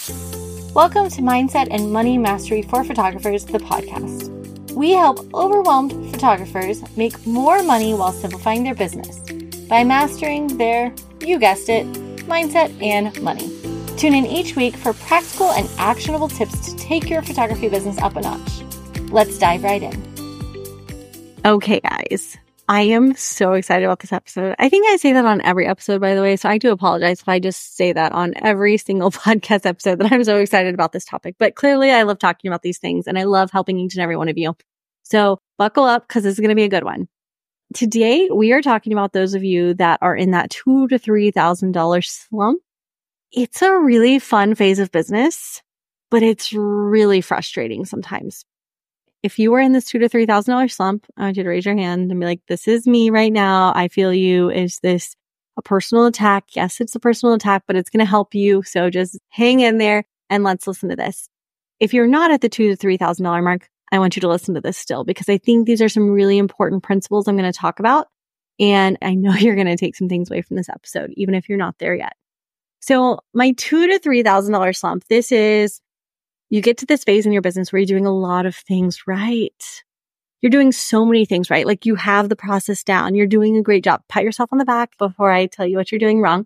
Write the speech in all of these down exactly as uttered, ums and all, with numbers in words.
Welcome to Mindset and Money Mastery for Photographers, the podcast. We help overwhelmed photographers make more money while simplifying their business by mastering their, you guessed it, mindset and money. Tune in each week for practical and actionable tips to take your photography business up a notch. Let's dive right in. Okay, guys. I am so excited about this episode. I think I say that on every episode, by the way, so I do apologize if I just say that on every single podcast episode that I'm so excited about this topic. But clearly, I love talking about these things and I love helping each and every one of you. So buckle up because this is going to be a good one. Today, we are talking about those of you that are in that two thousand to three thousand dollars slump. It's a really fun phase of business, but it's really frustrating sometimes. If you were in this two thousand to three thousand dollars slump, I want you to raise your hand and be like, this is me right now. I feel you. Is this a personal attack? Yes, it's a personal attack, but it's going to help you. So just hang in there and let's listen to this. If you're not at the two thousand to three thousand dollars mark, I want you to listen to this still because I think these are some really important principles I'm going to talk about. And I know you're going to take some things away from this episode, even if you're not there yet. So my two thousand to three thousand dollars slump, this is you get to this phase in your business where you're doing a lot of things right. You're doing so many things right. Like you have the process down. You're doing a great job. Pat yourself on the back before I tell you what you're doing wrong.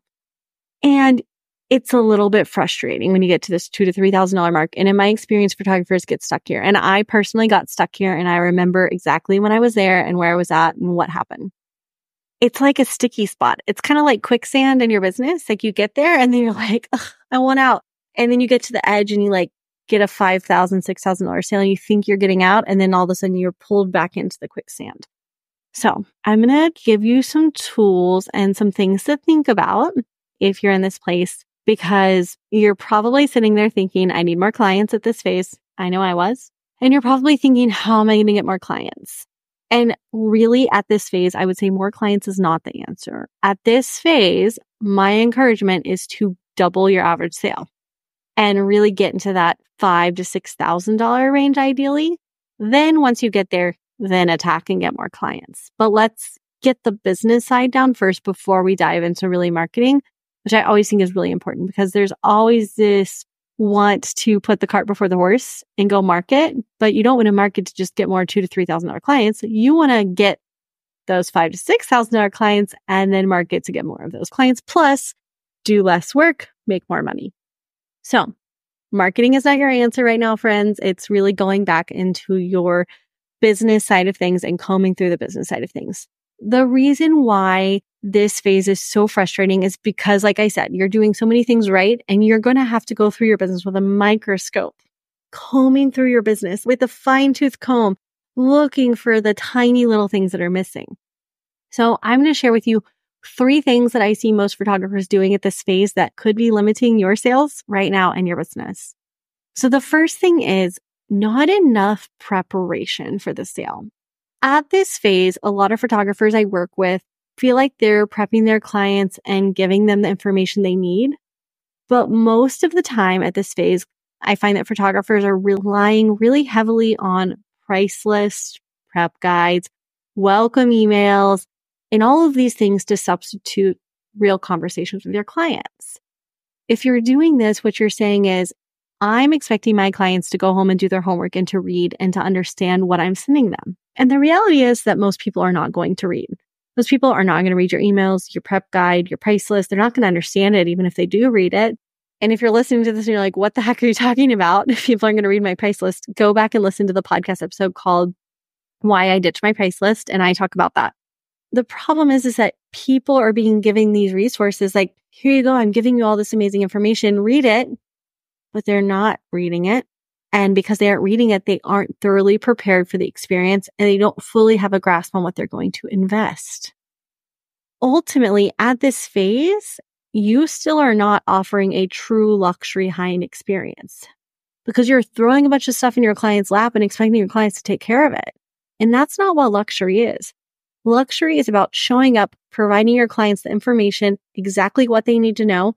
And it's a little bit frustrating when you get to this two thousand to three thousand dollars mark. And in my experience, photographers get stuck here. And I personally got stuck here. And I remember exactly when I was there and where I was at and what happened. It's like a sticky spot. It's kind of like quicksand in your business. Like you get there and then you're like, I want out. And then you get to the edge and you like, get a five thousand dollars, six thousand dollars sale and you think you're getting out and then all of a sudden you're pulled back into the quicksand. So I'm going to give you some tools and some things to think about if you're in this place because you're probably sitting there thinking, I need more clients at this phase. I know I was. And you're probably thinking, how am I going to get more clients? And really at this phase, I would say more clients is not the answer. At this phase, my encouragement is to double your average sale. And really get into that five thousand to six thousand dollars range ideally. Then once you get there, then attack and get more clients. But let's get the business side down first before we dive into really marketing, which I always think is really important because there's always this want to put the cart before the horse and go market, but you don't want to market to just get more two thousand to three thousand dollars clients. You want to get those five thousand to six thousand dollars clients and then market to get more of those clients, plus do less work, make more money. So marketing is not your answer right now, friends. It's really going back into your business side of things and combing through the business side of things. The reason why this phase is so frustrating is because, like I said, you're doing so many things right and you're going to have to go through your business with a microscope, combing through your business with a fine-tooth comb, looking for the tiny little things that are missing. So I'm going to share with you three things that I see most photographers doing at this phase that could be limiting your sales right now in your business. So the first thing is not enough preparation for the sale. At this phase, a lot of photographers I work with feel like they're prepping their clients and giving them the information they need. But most of the time at this phase, I find that photographers are relying really heavily on price lists, prep guides, welcome emails, and all of these things to substitute real conversations with your clients. If you're doing this, what you're saying is, I'm expecting my clients to go home and do their homework and to read and to understand what I'm sending them. And the reality is that most people are not going to read. Most people are not going to read your emails, your prep guide, your price list. They're not going to understand it, even if they do read it. And if you're listening to this and you're like, what the heck are you talking about? If people aren't going to read my price list, go back and listen to the podcast episode called Why I Ditched My Price List. And I talk about that. The problem is, is that people are being given these resources like, here you go, I'm giving you all this amazing information, read it, but they're not reading it. And because they aren't reading it, they aren't thoroughly prepared for the experience and they don't fully have a grasp on what they're going to invest. Ultimately, at this phase, you still are not offering a true luxury high-end experience because you're throwing a bunch of stuff in your client's lap and expecting your clients to take care of it. And that's not what luxury is. Luxury is about showing up, providing your clients the information, exactly what they need to know,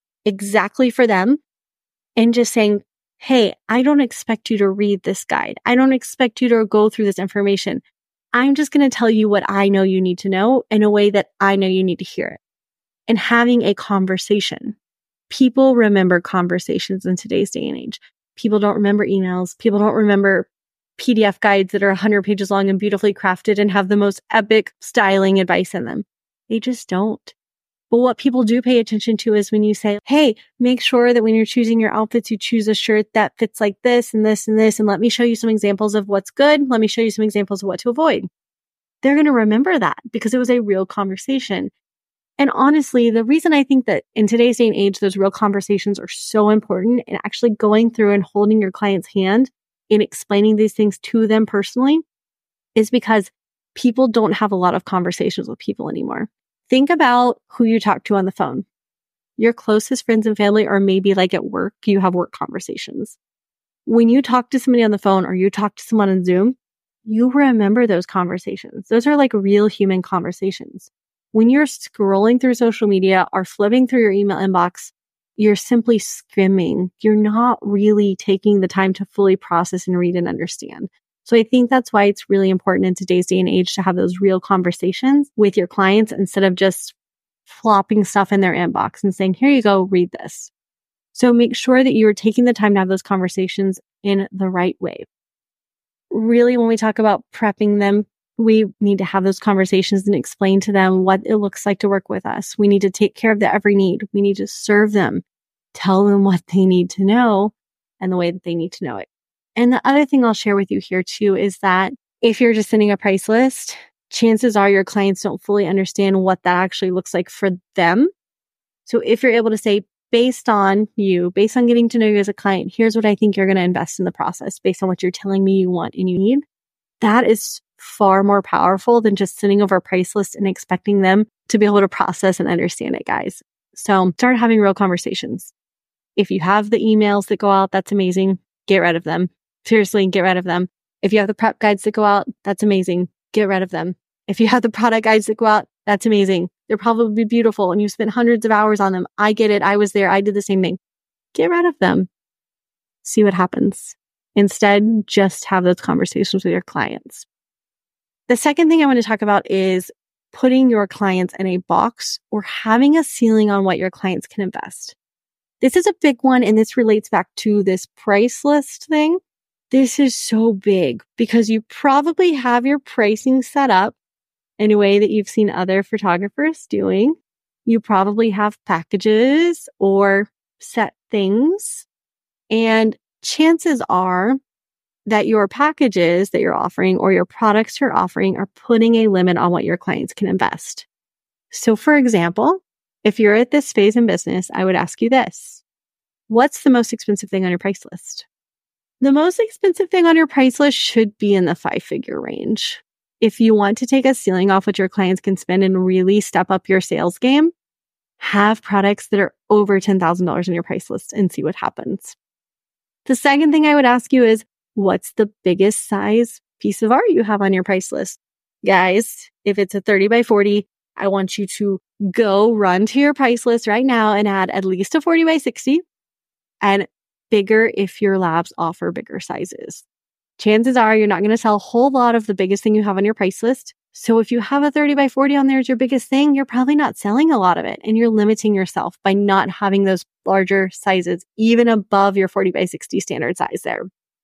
exactly for them, and just saying, hey, I don't expect you to read this guide. I don't expect you to go through this information. I'm just going to tell you what I know you need to know in a way that I know you need to hear it. And having a conversation. People remember conversations in today's day and age. People don't remember emails. People don't remember P D F guides that are one hundred pages long and beautifully crafted and have the most epic styling advice in them. They just don't. But what people do pay attention to is when you say, hey, make sure that when you're choosing your outfits, you choose a shirt that fits like this and this and this. And let me show you some examples of what's good. Let me show you some examples of what to avoid. They're going to remember that because it was a real conversation. And honestly, the reason I think that in today's day and age, those real conversations are so important and actually going through and holding your client's hand in explaining these things to them personally is because people don't have a lot of conversations with people anymore. Think about who you talk to on the phone. Your closest friends and family, or maybe like at work, you have work conversations. When you talk to somebody on the phone or you talk to someone on Zoom, you remember those conversations. Those are like real human conversations. When you're scrolling through social media or flipping through your email inbox, you're simply skimming. You're not really taking the time to fully process and read and understand. So I think that's why it's really important in today's day and age to have those real conversations with your clients instead of just flopping stuff in their inbox and saying, here you go, read this. So make sure that you're taking the time to have those conversations in the right way. Really, when we talk about prepping them, we need to have those conversations and explain to them what it looks like to work with us. We need to take care of their every need. We need to serve them, tell them what they need to know and the way that they need to know it. And the other thing I'll share with you here too is that if you're just sending a price list, chances are your clients don't fully understand what that actually looks like for them. So if you're able to say, based on you, based on getting to know you as a client, here's what I think you're going to invest in the process based on what you're telling me you want and you need, that is far more powerful than just sending over a price list and expecting them to be able to process and understand it, guys. So start having real conversations. If you have the emails that go out, that's amazing. Get rid of them. Seriously, get rid of them. If you have the prep guides that go out, that's amazing. Get rid of them. If you have the product guides that go out, that's amazing. They're probably beautiful and you spent hundreds of hours on them. I get it. I was there. I did the same thing. Get rid of them. See what happens. Instead, just have those conversations with your clients. The second thing I want to talk about is putting your clients in a box or having a ceiling on what your clients can invest. This is a big one, and this relates back to this price list thing. This is so big because you probably have your pricing set up in a way that you've seen other photographers doing. You probably have packages or set things, and chances are that your packages that you're offering or your products you're offering are putting a limit on what your clients can invest. So for example, if you're at this phase in business, I would ask you this. What's the most expensive thing on your price list? The most expensive thing on your price list should be in the five-figure range. If you want to take a ceiling off what your clients can spend and really step up your sales game, have products that are over ten thousand dollars on your price list and see what happens. The second thing I would ask you is, what's the biggest size piece of art you have on your price list? Guys, if it's a thirty by forty, I want you to go run to your price list right now and add at least a forty by sixty and bigger if your labs offer bigger sizes. Chances are you're not going to sell a whole lot of the biggest thing you have on your price list. So if you have a thirty by forty on there as your biggest thing, you're probably not selling a lot of it and you're limiting yourself by not having those larger sizes, even above your forty by sixty standard size there.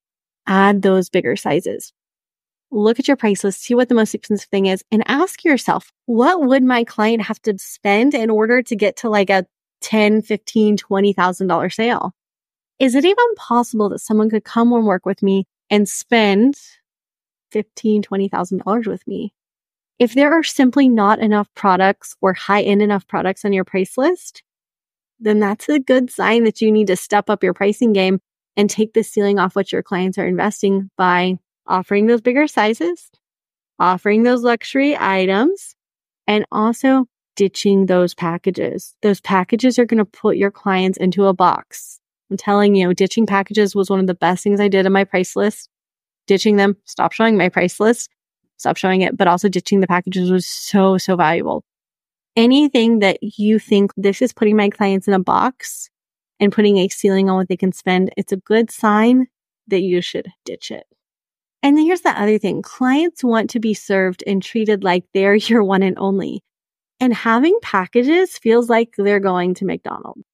Add those bigger sizes. Look at your price list, see what the most expensive thing is, and ask yourself, what would my client have to spend in order to get to like a ten, fifteen, twenty thousand dollars sale? Is it even possible that someone could come and work with me and spend fifteen thousand dollars, twenty thousand dollars with me? If there are simply not enough products or high-end enough products on your price list, then that's a good sign that you need to step up your pricing game and take the ceiling off what your clients are investing by offering those bigger sizes, offering those luxury items, and also ditching those packages. Those packages are going to put your clients into a box. I'm telling you, ditching packages was one of the best things I did on my price list. Ditching them, stop showing my price list, stop showing it, but also ditching the packages was so, so valuable. Anything that you think this is putting my clients in a box and putting a ceiling on what they can spend, it's a good sign that you should ditch it. And then here's the other thing. Clients want to be served and treated like they're your one and only. And having packages feels like they're going to McDonald's.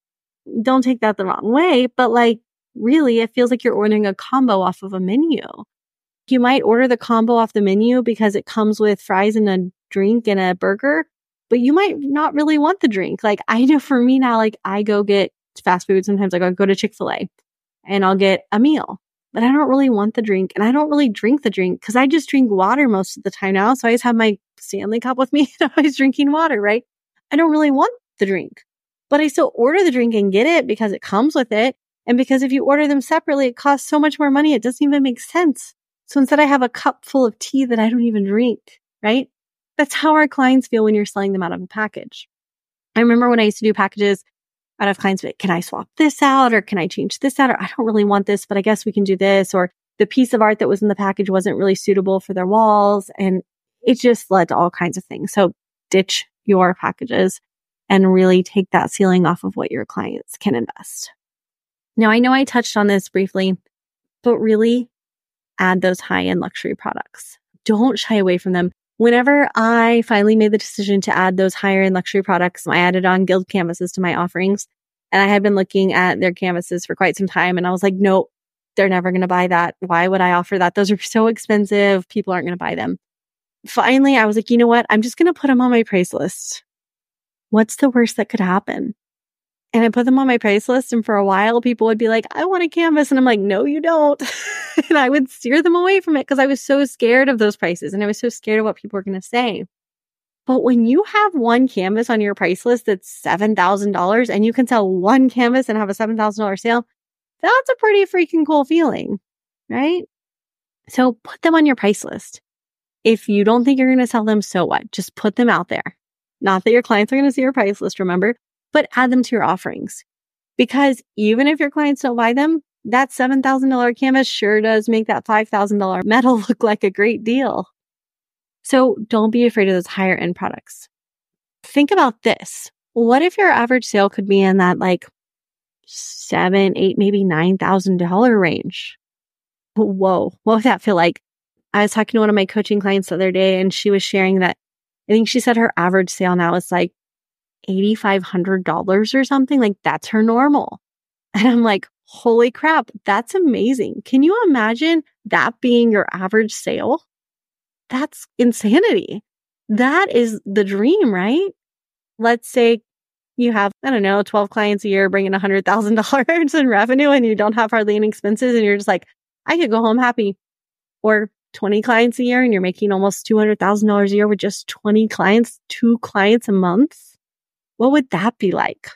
don't take that the wrong way, but like really it feels like you're ordering a combo off of a menu. You might order the combo off the menu because it comes with fries and a drink and a burger, but you might not really want the drink. Like I know for me now, like I go get fast food. Sometimes like I'll go to Chick-fil-A and I'll get a meal, but I don't really want the drink and I don't really drink the drink because I just drink water most of the time now. So I just have my Stanley cup with me and I'm always drinking water, right? I don't really want the drink, but I still order the drink and get it because it comes with it. And because if you order them separately, it costs so much more money. It doesn't even make sense. So instead I have a cup full of tea that I don't even drink, right? That's how our clients feel when you're selling them out of a package. I remember when I used to do packages out of clients, like, can I swap this out or can I change this out? Or I don't really want this, but I guess we can do this. Or the piece of art that was in the package wasn't really suitable for their walls. And it just led to all kinds of things. So ditch your packages and really take that ceiling off of what your clients can invest. Now, I know I touched on this briefly, but really add those high-end luxury products. Don't shy away from them. Whenever I finally made the decision to add those higher-end luxury products, I added on Guild canvases to my offerings. And I had been looking at their canvases for quite some time. And I was like, nope, they're never going to buy that. Why would I offer that? Those are so expensive. People aren't going to buy them. Finally, I was like, you know what? I'm just going to put them on my price list. What's the worst that could happen? And I put them on my price list. And for a while, people would be like, I want a canvas. And I'm like, no, you don't. And I would steer them away from it because I was so scared of those prices. And I was so scared of what people were going to say. But when you have one canvas on your price list that's seven thousand dollars and you can sell one canvas and have a seven thousand dollars sale, that's a pretty freaking cool feeling, right? So put them on your price list. If you don't think you're going to sell them, so what? Just put them out there. Not that your clients are going to see your price list, remember, but add them to your offerings. Because even if your clients don't buy them, that seven thousand dollars canvas sure does make that five thousand dollars metal look like a great deal. So don't be afraid of those higher end products. Think about this. What if your average sale could be in that like seven, eight, maybe nine thousand dollars range? Whoa, what would that feel like? I was talking to one of my coaching clients the other day and she was sharing that I think she said her average sale now is like eight thousand five hundred dollars or something. Like that's her normal. And I'm like, holy crap, that's amazing. Can you imagine that being your average sale? That's insanity. That is the dream, right? Let's say you have, I don't know, twelve clients a year bringing one hundred thousand dollars in revenue and you don't have hardly any expenses and you're just like, I could go home happy. Or twenty clients a year and you're making almost two hundred thousand dollars a year with just twenty clients, two clients a month. What would that be like?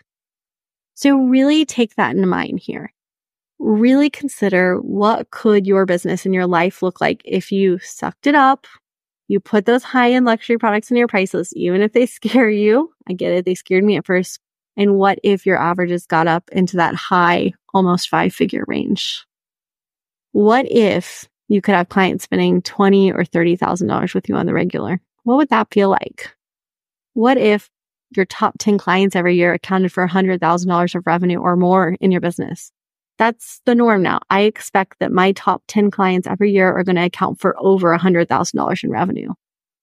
So really take that in mind here. Really consider what could your business and your life look like if you sucked it up, you put those high-end luxury products in your price list, even if they scare you. I get it. They scared me at first. And what if your averages got up into that high, almost five-figure range? What if you could have clients spending twenty thousand dollars or thirty thousand dollars with you on the regular? What would that feel like? What if your top ten clients every year accounted for one hundred thousand dollars of revenue or more in your business? That's the norm now. I expect that my top ten clients every year are going to account for over one hundred thousand dollars in revenue.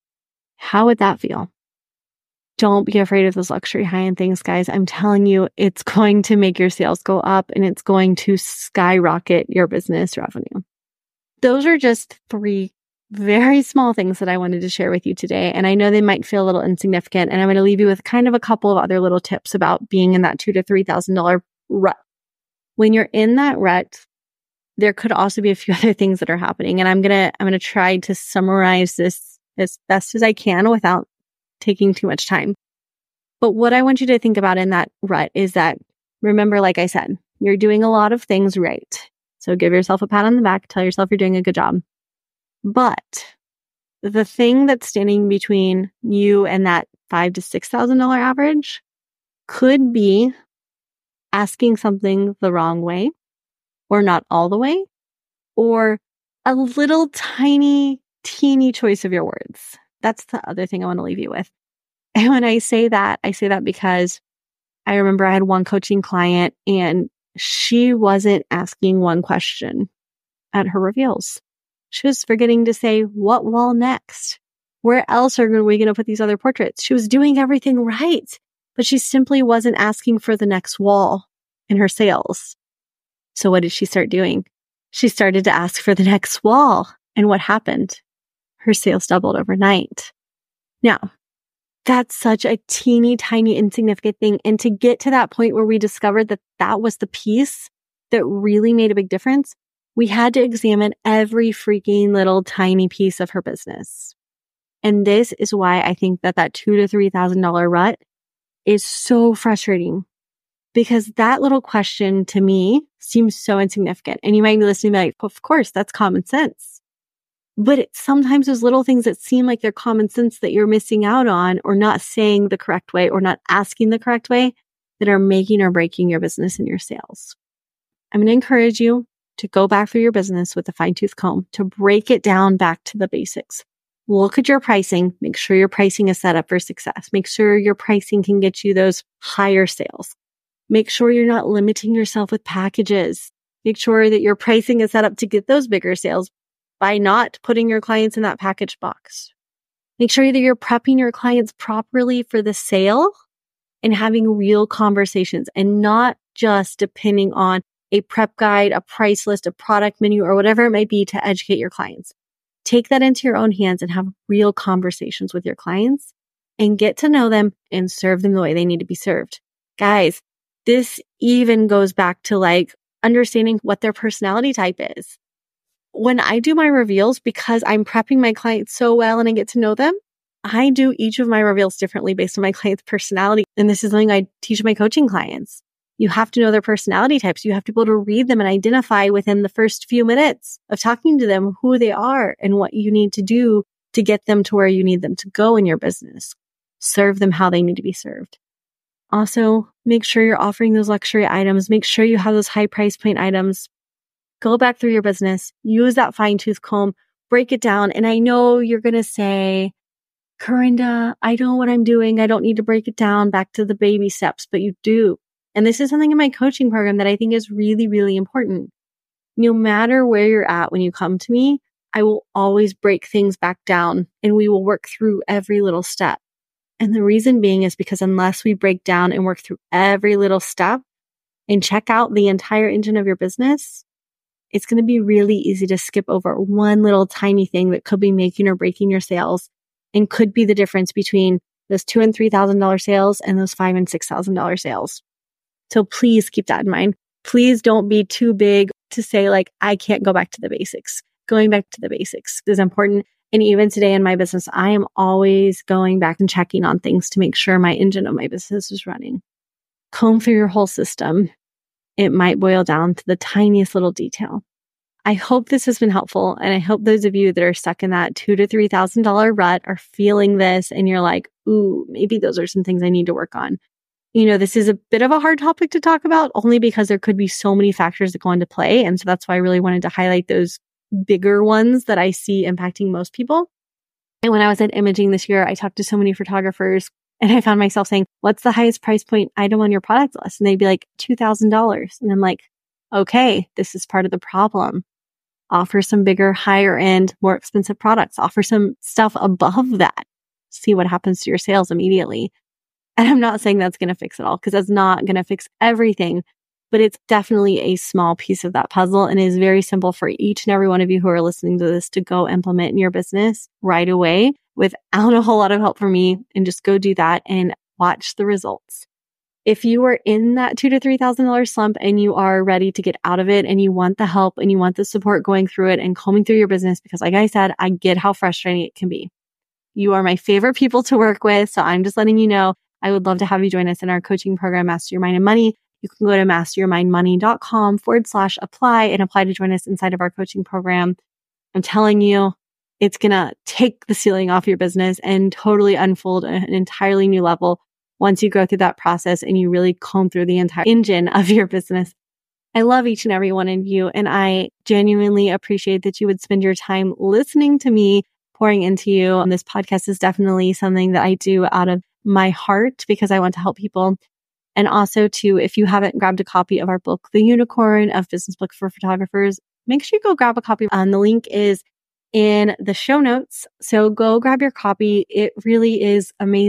How would that feel? Don't be afraid of those luxury high-end things, guys. I'm telling you, it's going to make your sales go up and it's going to skyrocket your business revenue. Those are just three very small things that I wanted to share with you today. And I know they might feel a little insignificant. And I'm going to leave you with kind of a couple of other little tips about being in that two thousand to three thousand dollars rut. When you're in that rut, there could also be a few other things that are happening. And I'm going to, I'm going to try to summarize this as best as I can without taking too much time. But what I want you to think about in that rut is that, remember, like I said, you're doing a lot of things right. So give yourself a pat on the back, tell yourself you're doing a good job. But the thing that's standing between you and that five to six thousand dollar average could be asking something the wrong way, or not all the way, or a little tiny, teeny choice of your words. That's the other thing I want to leave you with. And when I say that, I say that because I remember I had one coaching client and she wasn't asking one question at her reveals. She was forgetting to say, what wall next? Where else are we going to put these other portraits? She was doing everything right, but she simply wasn't asking for the next wall. in her sales. So what did she start doing? She started to ask for the next wall. And what happened? Her sales doubled overnight. Now, that's such a teeny tiny insignificant thing. And to get to that point where we discovered that that was the piece that really made a big difference, we had to examine every freaking little tiny piece of her business. And this is why I think that that two thousand to three thousand dollars rut is so frustrating, because that little question to me seems so insignificant. And you might be listening and be like, of course, that's common sense. But it's sometimes those little things that seem like they're common sense that you're missing out on, or not saying the correct way, or not asking the correct way, that are making or breaking your business and your sales. I'm going to encourage you to go back through your business with a fine-tooth comb, to break it down back to the basics. Look at your pricing. Make sure your pricing is set up for success. Make sure your pricing can get you those higher sales. Make sure you're not limiting yourself with packages. Make sure that your pricing is set up to get those bigger sales by not putting your clients in that package box. Make sure that you're prepping your clients properly for the sale and having real conversations, and not just depending on a prep guide, a price list, a product menu, or whatever it might be to educate your clients. Take that into your own hands and have real conversations with your clients and get to know them and serve them the way they need to be served. Guys, this even goes back to like understanding what their personality type is. When I do my reveals, because I'm prepping my clients so well and I get to know them, I do each of my reveals differently based on my client's personality. And this is something I teach my coaching clients. You have to know their personality types. You have to be able to read them and identify within the first few minutes of talking to them who they are and what you need to do to get them to where you need them to go in your business. Serve them how they need to be served. Also, make sure you're offering those luxury items. Make sure you have those high price point items. Go back through your business. Use that fine-tooth comb. Break it down. And I know you're going to say, Corinda, I know what I'm doing. I don't need to break it down back to the baby steps, but you do. And this is something in my coaching program that I think is really, really important. No matter where you're at when you come to me, I will always break things back down and we will work through every little step. And the reason being is because unless we break down and work through every little step and check out the entire engine of your business, it's going to be really easy to skip over one little tiny thing that could be making or breaking your sales and could be the difference between those two thousand and three thousand dollars sales and those five thousand and six thousand dollars sales. So please keep that in mind. Please don't be too big to say like, I can't go back to the basics. Going back to the basics is important. And even today in my business, I am always going back and checking on things to make sure my engine of my business is running. Comb through your whole system. It might boil down to the tiniest little detail. I hope this has been helpful. And I hope those of you that are stuck in that two thousand to three thousand dollars rut are feeling this and you're like, ooh, maybe those are some things I need to work on. You know, this is a bit of a hard topic to talk about only because there could be so many factors that go into play. And so that's why I really wanted to highlight those bigger ones that I see impacting most people. And when I was at Imaging this year, I talked to so many photographers and I found myself saying, what's the highest price point item on your product list? And they'd be like two thousand dollars. And I'm like, okay, this is part of the problem. Offer some bigger, higher end, more expensive products. Offer some stuff above that. See what happens to your sales immediately. And I'm not saying that's going to fix it all, because that's not going to fix everything, but it's definitely a small piece of that puzzle and is very simple for each and every one of you who are listening to this to go implement in your business right away without a whole lot of help from me, and just go do that and watch the results. If you are in that two thousand to three thousand dollars slump and you are ready to get out of it and you want the help and you want the support going through it and combing through your business, because like I said, I get how frustrating it can be. You are my favorite people to work with. So I'm just letting you know, I would love to have you join us in our coaching program, Master Your Mind and Money. You can go to masteryourmindmoney.com forward slash apply and apply to join us inside of our coaching program. I'm telling you, it's going to take the ceiling off your business and totally unfold an entirely new level once you go through that process and you really comb through the entire engine of your business. I love each and every one of you, and I genuinely appreciate that you would spend your time listening to me, pouring into you. And this podcast is definitely something that I do out of my heart because I want to help people. And also too, if you haven't grabbed a copy of our book, The Unicorn of Business Book for Photographers, make sure you go grab a copy. Um, the link is in the show notes. So go grab your copy. It really is amazing.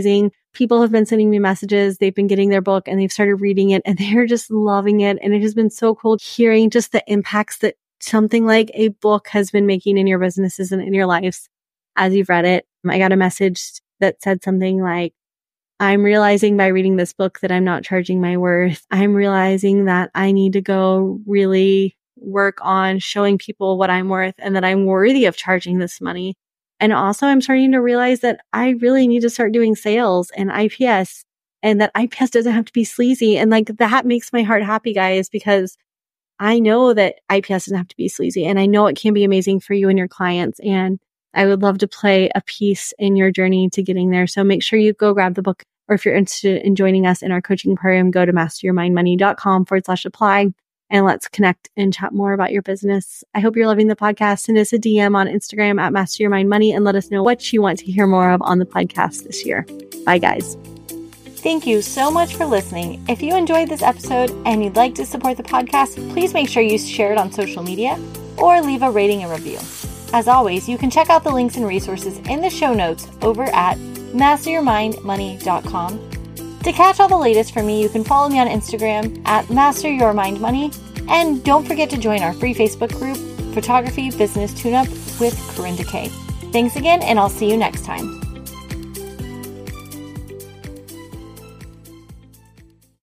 people have been sending me messages. They've been getting their book and they've started reading it and they're just loving it. And it has been so cool hearing just the impacts that something like a book has been making in your businesses and in your lives as you've read it. I got a message that said something like, I'm realizing by reading this book that I'm not charging my worth. I'm realizing that I need to go really work on showing people what I'm worth and that I'm worthy of charging this money. And also I'm starting to realize that I really need to start doing sales and I P S, and that I P S doesn't have to be sleazy. And like that makes my heart happy, guys, because I know that I P S doesn't have to be sleazy and I know it can be amazing for you and your clients. And I would love to play a piece in your journey to getting there. So make sure you go grab the book, or if you're interested in joining us in our coaching program, go to masteryourmindmoney.com forward slash apply. And let's connect and chat more about your business. I hope you're loving the podcast. Send us a D M on Instagram at Master Your Mind Money and let us know what you want to hear more of on the podcast this year. Bye, guys. Thank you so much for listening. If you enjoyed this episode and you'd like to support the podcast, please make sure you share it on social media or leave a rating and review. As always, you can check out the links and resources in the show notes over at master your mind money dot com. To catch all the latest from me, you can follow me on Instagram at Master Your Mind Money. And don't forget to join our free Facebook group, Photography Business Tune-Up with Corinda Kay. Thanks again, and I'll see you next time.